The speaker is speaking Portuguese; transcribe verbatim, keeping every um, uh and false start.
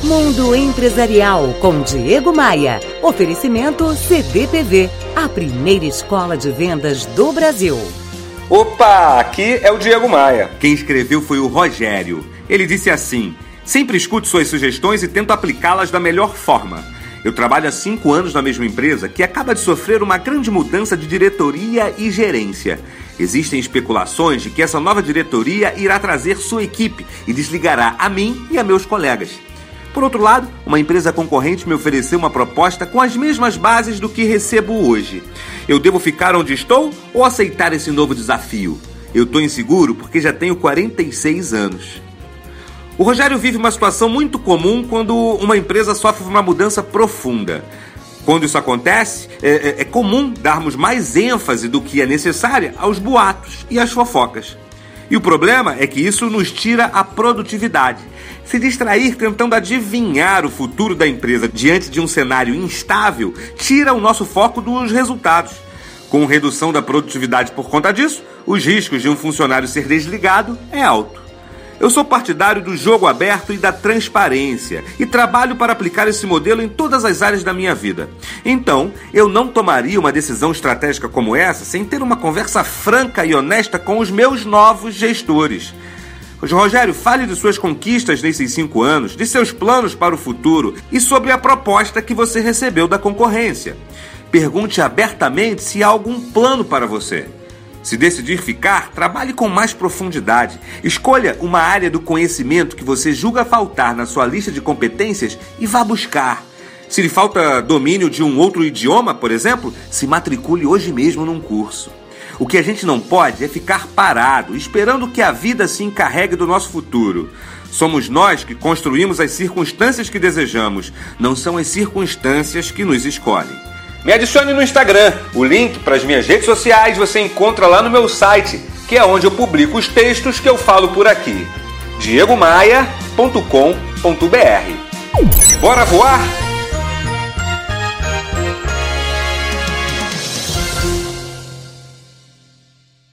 Mundo Empresarial com Diego Maia. Oferecimento C D P V, a primeira escola de vendas do Brasil. Opa, aqui é o Diego Maia. Quem escreveu foi o Rogério. Ele disse assim: sempre escuto suas sugestões e tento aplicá-las da melhor forma. Eu trabalho há cinco anos na mesma empresa que acaba de sofrer uma grande mudança de diretoria e gerência. Existem especulações de que essa nova diretoria irá trazer sua equipe e desligará a mim e a meus colegas. Por outro lado, uma empresa concorrente me ofereceu uma proposta com as mesmas bases do que recebo hoje. Eu devo ficar onde estou ou aceitar esse novo desafio? Eu estou inseguro porque já tenho quarenta e seis anos. O Rogério vive uma situação muito comum quando uma empresa sofre uma mudança profunda. Quando isso acontece, é, é comum darmos mais ênfase do que é necessária aos boatos e às fofocas. E o problema é que isso nos tira a produtividade. Se distrair tentando adivinhar o futuro da empresa diante de um cenário instável tira o nosso foco dos resultados. Com redução da produtividade por conta disso, os riscos de um funcionário ser desligado é alto. Eu sou partidário do jogo aberto e da transparência e trabalho para aplicar esse modelo em todas as áreas da minha vida. Então, eu não tomaria uma decisão estratégica como essa sem ter uma conversa franca e honesta com os meus novos gestores. Rogério, fale de suas conquistas nesses cinco anos, de seus planos para o futuro e sobre a proposta que você recebeu da concorrência. Pergunte abertamente se há algum plano para você. Se decidir ficar, trabalhe com mais profundidade. Escolha uma área do conhecimento que você julga faltar na sua lista de competências e vá buscar. Se lhe falta domínio de um outro idioma, por exemplo, se matricule hoje mesmo num curso. O que a gente não pode é ficar parado, esperando que a vida se encarregue do nosso futuro. Somos nós que construímos as circunstâncias que desejamos, não são as circunstâncias que nos escolhem. Me adicione no Instagram. O link para as minhas redes sociais você encontra lá no meu site, que é onde eu publico os textos que eu falo por aqui. diego maia ponto com ponto b r. Bora voar?